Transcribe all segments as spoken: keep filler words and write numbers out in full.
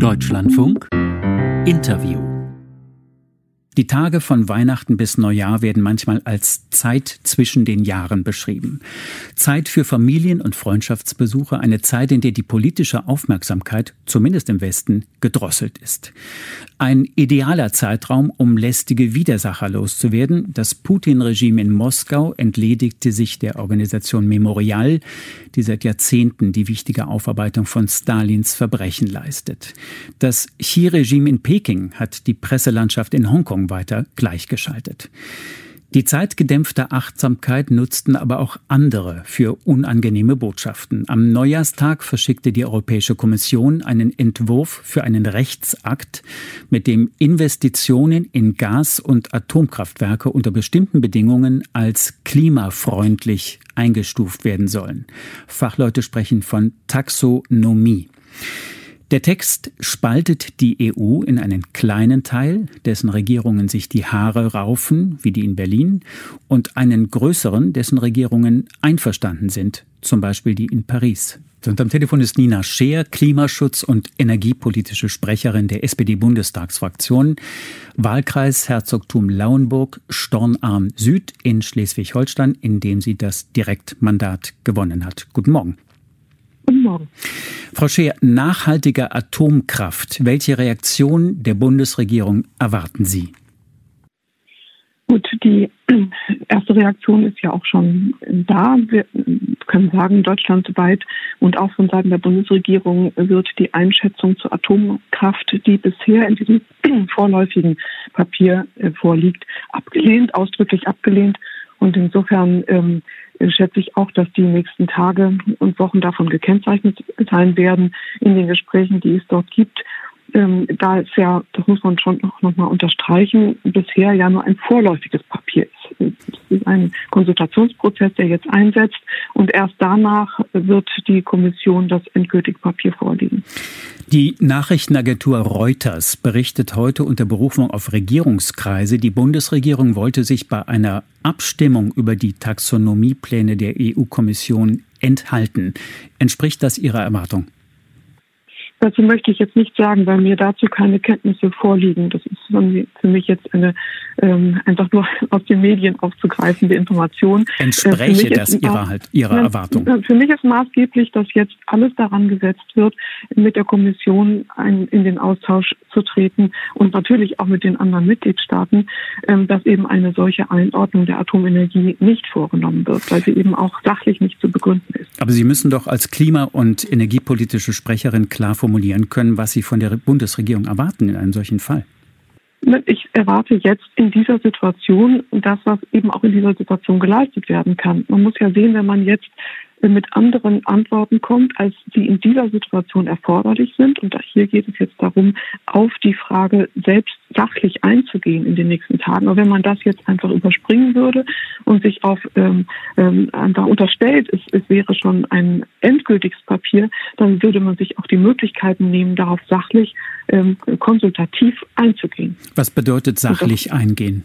Deutschlandfunk Interview. Die Tage von Weihnachten bis Neujahr werden manchmal als Zeit zwischen den Jahren beschrieben. Zeit für Familien- und Freundschaftsbesuche, eine Zeit, in der die politische Aufmerksamkeit, zumindest im Westen, gedrosselt ist. Ein idealer Zeitraum, um lästige Widersacher loszuwerden. Das Putin-Regime in Moskau entledigte sich der Organisation Memorial, die seit Jahrzehnten die wichtige Aufarbeitung von Stalins Verbrechen leistet. Das Xi-Regime in Peking hat die Presselandschaft in Hongkong weiter gleichgeschaltet. Die Zeit gedämpfter Achtsamkeit nutzten aber auch andere für unangenehme Botschaften. Am Neujahrstag verschickte die Europäische Kommission einen Entwurf für einen Rechtsakt, mit dem Investitionen in Gas- und Atomkraftwerke unter bestimmten Bedingungen als klimafreundlich eingestuft werden sollen. Fachleute sprechen von Taxonomie. Der Text spaltet die E U in einen kleinen Teil, dessen Regierungen sich die Haare raufen, wie die in Berlin, und einen größeren, dessen Regierungen einverstanden sind, zum Beispiel die in Paris. Und am Telefon ist Nina Scheer, Klimaschutz- und energiepolitische Sprecherin der S P D-Bundestagsfraktion, Wahlkreis Herzogtum Lauenburg, Stornarm Süd in Schleswig-Holstein, in dem sie das Direktmandat gewonnen hat. Guten Morgen. Guten Morgen. Frau Scheer, nachhaltige Atomkraft. Welche Reaktion der Bundesregierung erwarten Sie? Gut, die erste Reaktion ist ja auch schon da. Wir können sagen, deutschlandweit und auch von Seiten der Bundesregierung wird die Einschätzung zur Atomkraft, die bisher in diesem vorläufigen Papier vorliegt, abgelehnt, ausdrücklich abgelehnt. Und insofern ähm, schätze ich auch, dass die nächsten Tage und Wochen davon gekennzeichnet sein werden in den Gesprächen, die es dort gibt. Ähm, da ist ja, das muss man schon noch, noch mal unterstreichen, bisher ja nur ein vorläufiges Papier ist. Es ist ein Konsultationsprozess, der jetzt einsetzt, und erst danach wird die Kommission das endgültige Papier vorlegen. Die Nachrichtenagentur Reuters berichtet heute unter Berufung auf Regierungskreise, die Bundesregierung wollte sich bei einer Abstimmung über die Taxonomiepläne der E U-Kommission enthalten. Entspricht das Ihrer Erwartung? Dazu möchte ich jetzt nicht sagen, weil mir dazu keine Kenntnisse vorliegen. Das ist für mich jetzt eine ähm, einfach nur aus den Medien aufzugreifende Information. Entspräche äh, das Ihrer, halt, Ihrer na, Erwartung? Für mich ist maßgeblich, dass jetzt alles daran gesetzt wird, mit der Kommission ein, in den Austausch zu treten und natürlich auch mit den anderen Mitgliedstaaten, ähm, dass eben eine solche Einordnung der Atomenergie nicht vorgenommen wird, weil sie eben auch sachlich nicht zu begründen ist. Aber Sie müssen doch als Klima- und energiepolitische Sprecherin klar formulieren können, was Sie von der Bundesregierung erwarten in einem solchen Fall. Ich erwarte jetzt in dieser Situation das, was eben auch in dieser Situation geleistet werden kann. Man muss ja sehen, wenn man jetzt mit anderen Antworten kommt, als die in dieser Situation erforderlich sind. Und hier geht es jetzt darum, auf die Frage selbst sachlich einzugehen in den nächsten Tagen. Aber wenn man das jetzt einfach überspringen würde und sich auf ähm, ähm, einfach unterstellt, es, es wäre schon ein endgültiges Papier, dann würde man sich auch die Möglichkeiten nehmen, darauf sachlich ähm, konsultativ einzugehen. Was bedeutet sachlich eingehen?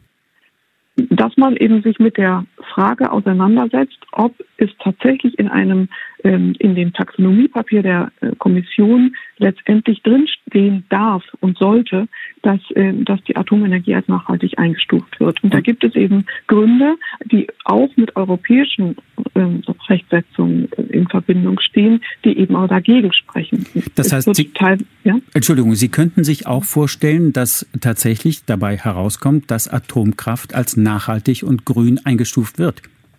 Dass man eben sich mit der Frage auseinandersetzt, ob es tatsächlich in einem ähm, in dem Taxonomiepapier der äh, Kommission letztendlich drinstehen darf und sollte, dass, äh, dass die Atomenergie als nachhaltig eingestuft wird. Und da gibt es eben Gründe, die auch mit europäischen ähm, Rechtsetzungen in Verbindung stehen, die eben auch dagegen sprechen. Das es heißt, Sie, Teil, ja? Entschuldigung, Sie könnten sich auch vorstellen, dass tatsächlich dabei herauskommt, dass Atomkraft als nachhaltig und grün eingestuft wird?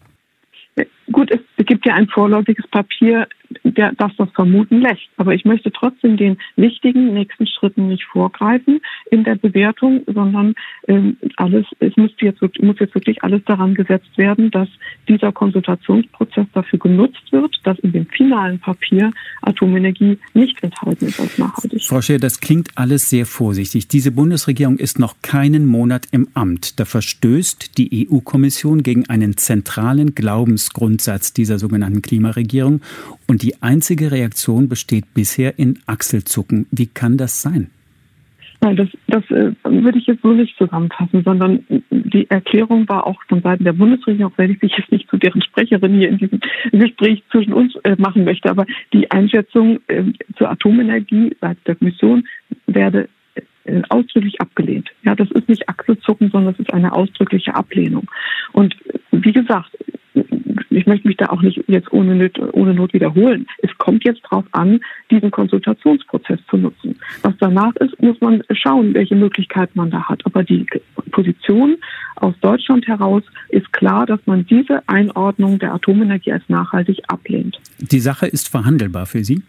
Gut, es gibt ja ein vorläufiges Papier, der, das das vermuten lässt. Aber ich möchte trotzdem den wichtigen nächsten Schritten nicht vorgreifen in der Bewertung, sondern ähm, alles, es muss jetzt, muss jetzt wirklich alles daran gesetzt werden, dass dieser Konsultationsprozess dafür genutzt wird, dass in dem finalen Papier Atomenergie nicht enthalten ist als nachhaltig. Frau Scheer, das klingt alles sehr vorsichtig. Diese Bundesregierung ist noch keinen Monat im Amt. Da verstößt die E U-Kommission gegen einen zentralen Glaubensgrundsatz dieser sogenannten Klimaregierung. Und die einzige Reaktion besteht bisher in Achselzucken. Wie kann das sein? Nein, das, das äh, würde ich jetzt so nicht zusammenfassen, sondern die Erklärung war auch von Seiten der Bundesregierung, auch wenn ich mich jetzt nicht zu deren Sprecherin hier in diesem Gespräch zwischen uns äh, machen möchte, aber die Einschätzung äh, zur Atomenergie seitens der Kommission werde äh, ausdrücklich abgelehnt. Ja, das ist nicht Achselzucken, sondern das ist eine ausdrückliche Ablehnung. Und wie gesagt, ich möchte mich da auch nicht jetzt ohne Not, ohne Not wiederholen. Es kommt jetzt darauf an, diesen Konsultationsprozess zu nutzen. Was danach ist, muss man schauen, welche Möglichkeiten man da hat. Aber die Position aus Deutschland heraus ist klar, dass man diese Einordnung der Atomenergie als nachhaltig ablehnt. Die Sache ist verhandelbar für Sie?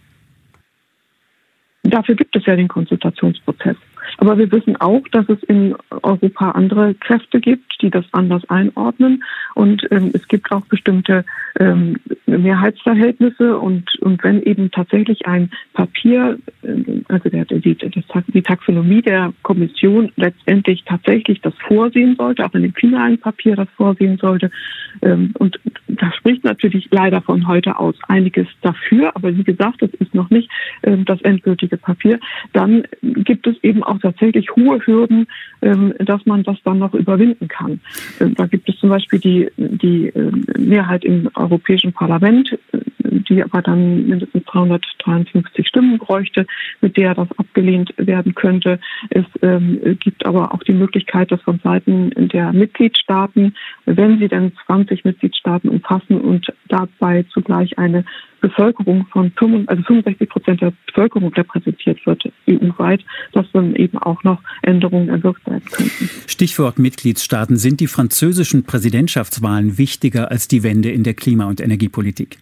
Dafür gibt es ja den Konsultationsprozess. Aber wir wissen auch, dass es in Europa andere Kräfte gibt, die das anders einordnen. Und ähm, es gibt auch bestimmte ähm, Mehrheitsverhältnisse. Und, und wenn eben tatsächlich ein Papier, äh, also der, die, das, die Taxonomie der Kommission letztendlich tatsächlich das vorsehen sollte, auch in dem finalen Papier das vorsehen sollte, ähm, und da spricht natürlich leider von heute aus einiges dafür. Aber wie gesagt, das ist noch nicht ähm, das endgültige Papier. Dann gibt es eben auch tatsächlich hohe Hürden, dass man das dann noch überwinden kann. Da gibt es zum Beispiel die, die Mehrheit im Europäischen Parlament, die aber dann mindestens dreihundertdreiundfünfzig Stimmen bräuchte, mit der das abgelehnt werden könnte. Es ähm, gibt aber auch die Möglichkeit, dass von Seiten der Mitgliedstaaten, wenn sie denn zwanzig Mitgliedstaaten umfassen und dabei zugleich eine Bevölkerung von fünfundsechzig Prozent der Bevölkerung repräsentiert wird, E U-weit, dass dann eben auch noch Änderungen erwirkt werden könnten. Stichwort Mitgliedstaaten. Sind die französischen Präsidentschaftswahlen wichtiger als die Wende in der Klima- und Energiepolitik?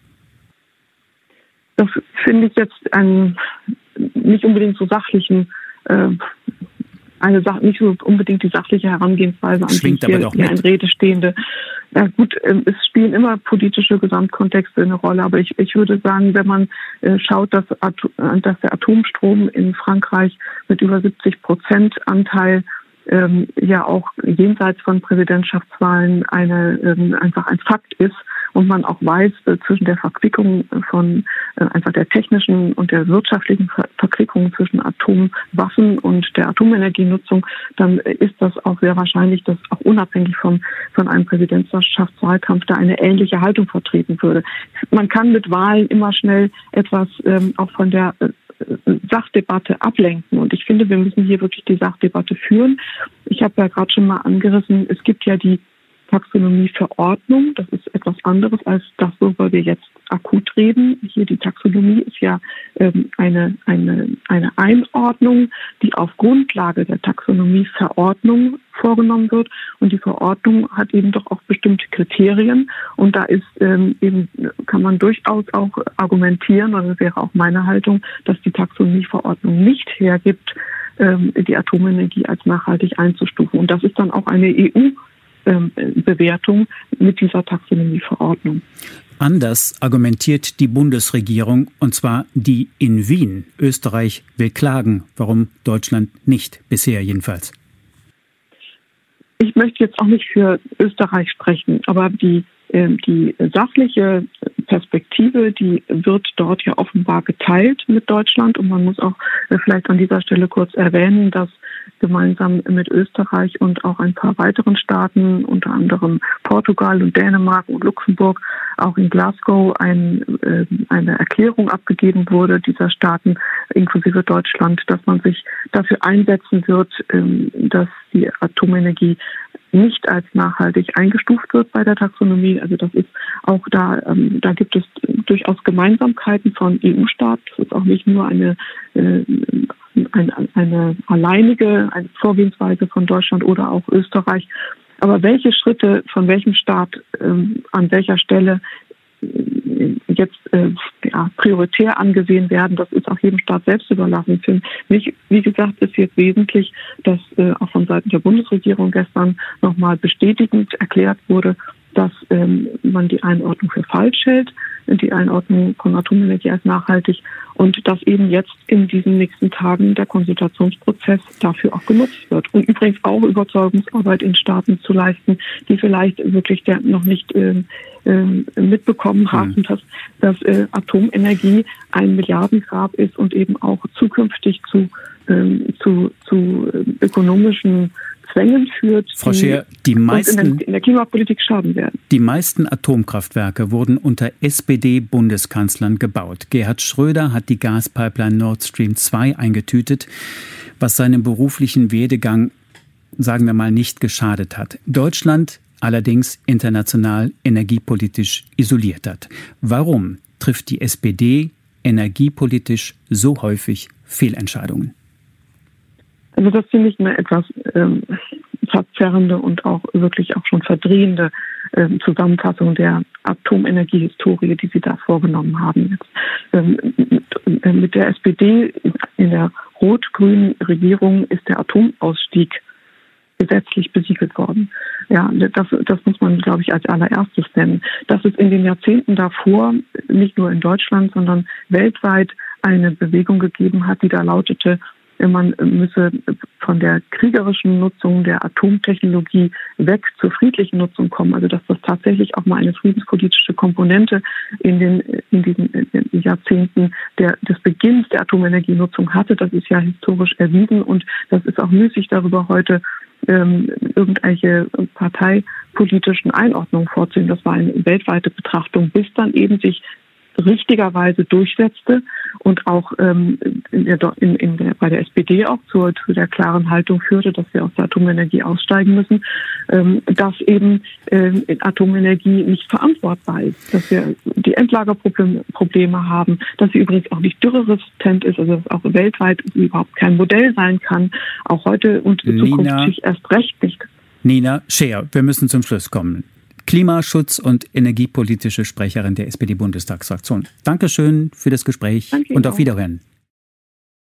Das finde ich jetzt einen nicht unbedingt so sachlichen, äh, eine Sach nicht so unbedingt die sachliche Herangehensweise an die hier, hier in Rede stehende. Ja gut, äh, es spielen immer politische Gesamtkontexte eine Rolle, aber ich, ich würde sagen, wenn man äh, schaut, dass, Atom, dass der Atomstrom in Frankreich mit über siebzig Prozent Anteil ähm, ja auch jenseits von Präsidentschaftswahlen eine ähm, einfach ein Fakt ist, und man auch weiß, äh, zwischen der Verquickung von äh, einfach der technischen und der wirtschaftlichen Ver- Verquickung zwischen Atomwaffen und der Atomenergienutzung, dann äh, ist das auch sehr wahrscheinlich, dass auch unabhängig von, von einem Präsidentschaftswahlkampf da eine ähnliche Haltung vertreten würde. Man kann mit Wahlen immer schnell etwas ähm, auch von der äh, Sachdebatte ablenken. Und ich finde, wir müssen hier wirklich die Sachdebatte führen. Ich habe ja gerade schon mal angerissen, es gibt ja die Taxonomieverordnung. Das ist etwas anderes als das, worüber wir jetzt akut reden. Hier die Taxonomie ist ja ähm, eine, eine, eine Einordnung, die auf Grundlage der Taxonomieverordnung vorgenommen wird. Und die Verordnung hat eben doch auch bestimmte Kriterien. Und da ist ähm, eben, kann man durchaus auch argumentieren, oder das wäre auch meine Haltung, dass die Taxonomieverordnung nicht hergibt, ähm, die Atomenergie als nachhaltig einzustufen. Und das ist dann auch eine E U- Bewertung mit dieser Taxonomieverordnung. Anders argumentiert die Bundesregierung, und zwar die in Wien. Österreich will klagen, warum Deutschland nicht, bisher jedenfalls. Ich möchte jetzt auch nicht für Österreich sprechen, aber die, die sachliche Perspektive, die wird dort ja offenbar geteilt mit Deutschland. Und man muss auch vielleicht an dieser Stelle kurz erwähnen, dass gemeinsam mit Österreich und auch ein paar weiteren Staaten, unter anderem Portugal und Dänemark und Luxemburg, auch in Glasgow ein, äh, eine Erklärung abgegeben wurde, dieser Staaten inklusive Deutschland, dass man sich dafür einsetzen wird, ähm, dass die Atomenergie nicht als nachhaltig eingestuft wird bei der Taxonomie. Also das ist auch da, ähm, da gibt es durchaus Gemeinsamkeiten von E U-Staaten. Das ist auch nicht nur eine, äh, eine, eine alleinige eine Vorgehensweise von Deutschland oder auch Österreich. Aber welche Schritte von welchem Staat ähm, an welcher Stelle äh, jetzt äh, ja, prioritär angesehen werden, das ist auch jedem Staat selbst überlassen. Für mich, wie gesagt, ist jetzt wesentlich, dass äh, auch von Seiten der Bundesregierung gestern nochmal bestätigend erklärt wurde, dass ähm, man die Einordnung für falsch hält, die Einordnung von Atomenergie als nachhaltig, und dass eben jetzt in diesen nächsten Tagen der Konsultationsprozess dafür auch genutzt wird. Und übrigens auch Überzeugungsarbeit in Staaten zu leisten, die vielleicht wirklich der noch nicht äh, äh, mitbekommen haben, mhm. dass, dass äh, Atomenergie ein Milliardengrab ist und eben auch zukünftig zu ähm, zu, zu ökonomischen Zwängen führt, Frau Scheer, die meisten, in der, in der Klimapolitik schaden werden. Die meisten Atomkraftwerke wurden unter S P D-Bundeskanzlern gebaut. Gerhard Schröder hat die Gaspipeline Nord Stream zwei eingetütet, was seinem beruflichen Werdegang, sagen wir mal, nicht geschadet hat. Deutschland allerdings international energiepolitisch isoliert hat. Warum trifft die S P D energiepolitisch so häufig Fehlentscheidungen? Also das finde ich eine etwas ähm, verzerrende und auch wirklich auch schon verdrehende ähm, Zusammenfassung der Atomenergiehistorie, die Sie da vorgenommen haben. Jetzt, ähm, mit, äh, mit der S P D in der rot-grünen Regierung ist der Atomausstieg gesetzlich besiegelt worden. Ja, das, das muss man, glaube ich, als allererstes nennen. Dass es in den Jahrzehnten davor nicht nur in Deutschland, sondern weltweit eine Bewegung gegeben hat, die da lautete, man müsse von der kriegerischen Nutzung der Atomtechnologie weg zur friedlichen Nutzung kommen. Also dass das tatsächlich auch mal eine friedenspolitische Komponente in den in diesen Jahrzehnten der, des Beginns der Atomenergienutzung hatte. Das ist ja historisch erwiesen und das ist auch müßig, darüber heute ähm, irgendwelche parteipolitischen Einordnungen vorzunehmen. Das war eine weltweite Betrachtung, bis dann eben sich richtigerweise durchsetzte und auch ähm, in der, in, in der, bei der S P D auch zur, zu der klaren Haltung führte, dass wir aus der Atomenergie aussteigen müssen, ähm, dass eben ähm, Atomenergie nicht verantwortbar ist, dass wir die Endlagerprobleme haben, dass sie übrigens auch nicht dürreresistent ist, also dass auch weltweit überhaupt kein Modell sein kann, auch heute und zukünftig erst recht nicht. Nina Scheer, wir müssen zum Schluss kommen. Klimaschutz- und energiepolitische Sprecherin der S P D-Bundestagsfraktion. Dankeschön für das Gespräch und auf Wiederhören.